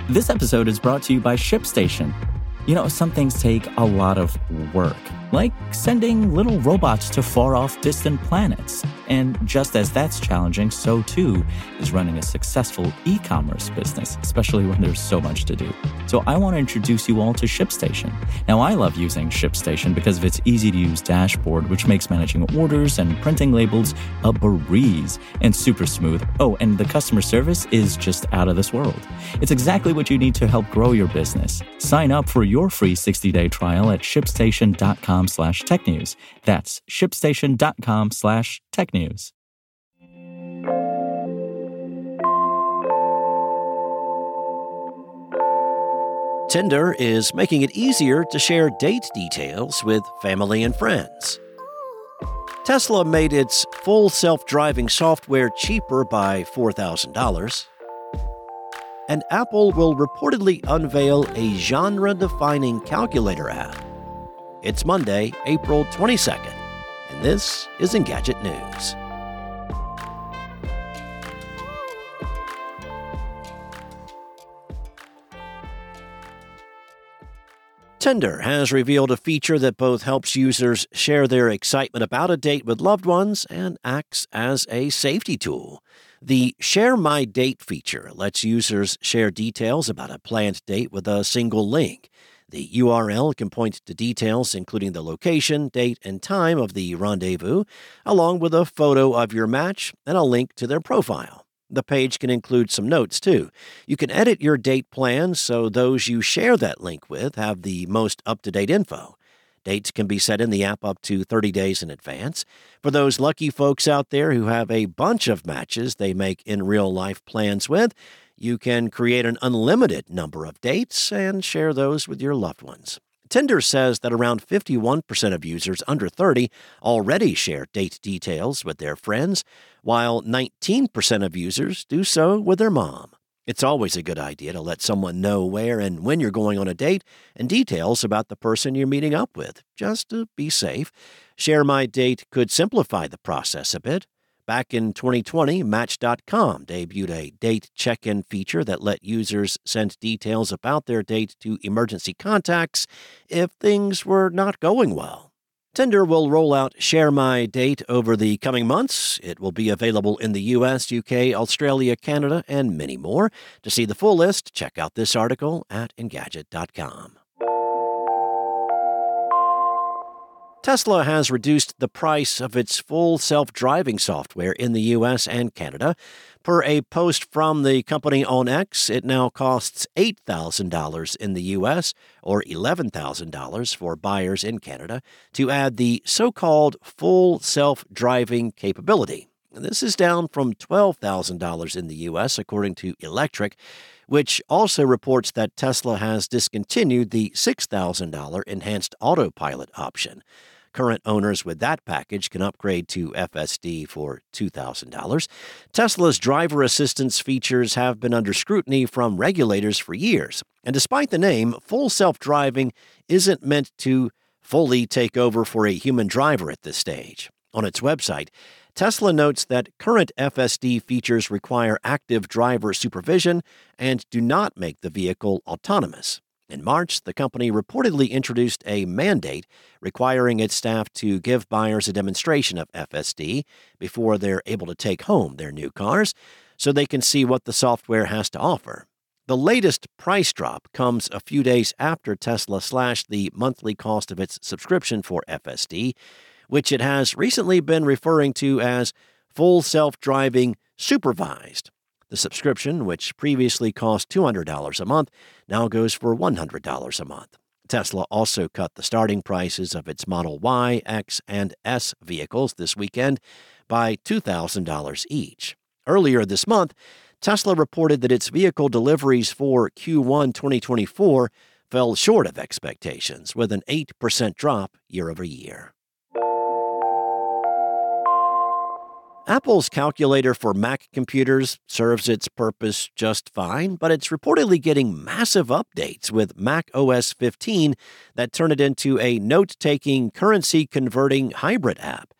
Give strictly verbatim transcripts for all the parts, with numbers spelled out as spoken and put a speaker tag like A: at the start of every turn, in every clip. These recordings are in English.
A: This episode is brought to you by ShipStation. You know, some things take a lot of work, like sending little robots to far-off distant planets. And just as that's challenging, so too is running a successful e-commerce business, especially when there's so much to do. So I want to introduce you all to ShipStation. Now, I love using ShipStation because of its easy-to-use dashboard, which makes managing orders and printing labels a breeze and super smooth. Oh, and the customer service is just out of this world. It's exactly what you need to help grow your business. Sign up for your free sixty-day trial at shipstation.com slash technews. That's shipstation.com slash technews.
B: Tinder is making it easier to share date details with family and friends. Tesla made its full self-driving software cheaper by four thousand dollars. And Apple will reportedly unveil a genre-defining calculator app. It's Monday, April twenty-second, and this is Engadget News. Tinder has revealed a feature that both helps users share their excitement about a date with loved ones and acts as a safety tool. The Share My Date feature lets users share details about a planned date with a single link. The U R L can point to details including the location, date, and time of the rendezvous, along with a photo of your match and a link to their profile. The page can include some notes, too. You can edit your date plans so those you share that link with have the most up-to-date info. Dates can be set in the app up to thirty days in advance. For those lucky folks out there who have a bunch of matches they make in real-life plans with, you can create an unlimited number of dates and share those with your loved ones. Tinder says that around fifty-one percent of users under thirty already share date details with their friends, while nineteen percent of users do so with their mom. It's always a good idea to let someone know where and when you're going on a date and details about the person you're meeting up with, just to be safe. Share My Date could simplify the process a bit. Back in twenty twenty, Match dot com debuted a date check-in feature that let users send details about their date to emergency contacts if things were not going well. Tinder will roll out Share My Date over the coming months. It will be available in the U S, U K, Australia, Canada, and many more. To see the full list, check out this article at Engadget dot com. Tesla has reduced the price of its full self-driving software in the U S and Canada. Per a post from the company on X, it now costs eight thousand dollars in the U S or eleven thousand dollars for buyers in Canada to add the so-called full self-driving capability. This is down from twelve thousand dollars in the U S, according to Electric, which also reports that Tesla has discontinued the six thousand dollars enhanced autopilot option. Current owners with that package can upgrade to F S D for two thousand dollars. Tesla's driver assistance features have been under scrutiny from regulators for years. And despite the name, full self-driving isn't meant to fully take over for a human driver at this stage. On its website, Tesla notes that current F S D features require active driver supervision and do not make the vehicle autonomous. In March, the company reportedly introduced a mandate requiring its staff to give buyers a demonstration of F S D before they're able to take home their new cars so they can see what the software has to offer. The latest price drop comes a few days after Tesla slashed the monthly cost of its subscription for F S D, which it has recently been referring to as Full Self-Driving Supervised. The subscription, which previously cost two hundred dollars a month, now goes for one hundred dollars a month. Tesla also cut the starting prices of its Model Y, X, and S vehicles this weekend by two thousand dollars each. Earlier this month, Tesla reported that its vehicle deliveries for Q one twenty twenty-four fell short of expectations, with an eight percent drop year over year. Apple's calculator for Mac computers serves its purpose just fine, but it's reportedly getting massive updates with Mac O S fifteen that turn it into a note-taking, currency-converting hybrid app.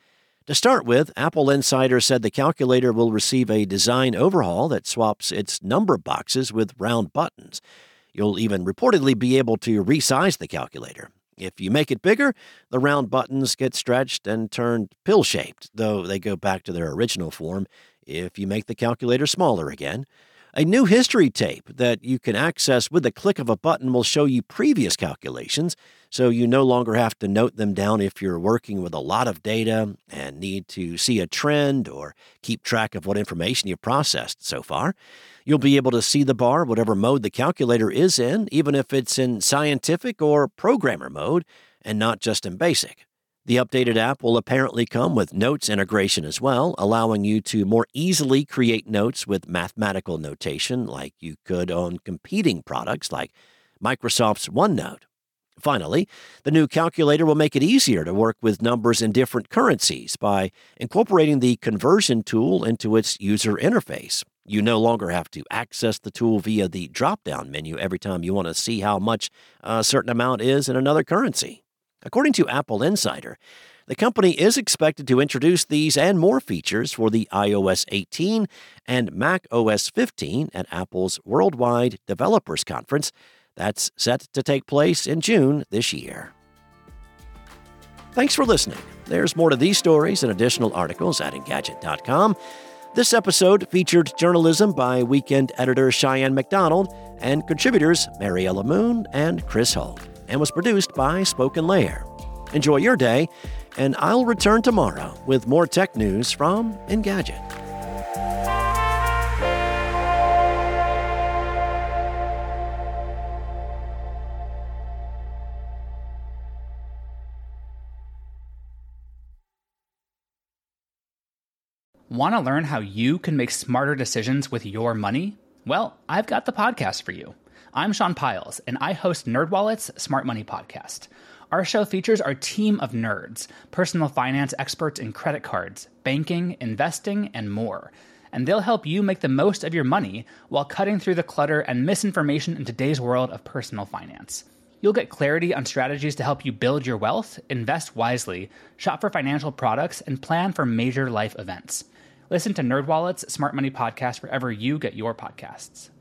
B: To start with, Apple Insider said the calculator will receive a design overhaul that swaps its number boxes with round buttons. You'll even reportedly be able to resize the calculator. If you make it bigger, the round buttons get stretched and turned pill-shaped, though they go back to their original form if you make the calculator smaller again. A new history tape that you can access with the click of a button will show you previous calculations, so you no longer have to note them down if you're working with a lot of data and need to see a trend or keep track of what information you've processed so far. You'll be able to see the bar, whatever mode the calculator is in, even if it's in scientific or programmer mode, and not just in basic. The updated app will apparently come with notes integration as well, allowing you to more easily create notes with mathematical notation like you could on competing products like Microsoft's OneNote. Finally, the new calculator will make it easier to work with numbers in different currencies by incorporating the conversion tool into its user interface. You no longer have to access the tool via the drop-down menu every time you want to see how much a certain amount is in another currency. According to Apple Insider, the company is expected to introduce these and more features for the i O S eighteen and Mac O S fifteen at Apple's Worldwide Developers Conference that's set to take place in June this year. Thanks for listening. There's more to these stories and additional articles at Engadget dot com. This episode featured journalism by weekend editor Cheyenne McDonald and contributors Mariella Moon and Chris Holt, and was produced by Spoken Layer. Enjoy your day, and I'll return tomorrow with more tech news from Engadget.
C: Want to learn how you can make smarter decisions with your money? Well, I've got the podcast for you. I'm Sean Piles, and I host NerdWallet's Smart Money Podcast. Our show features our team of nerds, personal finance experts in credit cards, banking, investing, and more. And they'll help you make the most of your money while cutting through the clutter and misinformation in today's world of personal finance. You'll get clarity on strategies to help you build your wealth, invest wisely, shop for financial products, and plan for major life events. Listen to NerdWallet's Smart Money Podcast wherever you get your podcasts.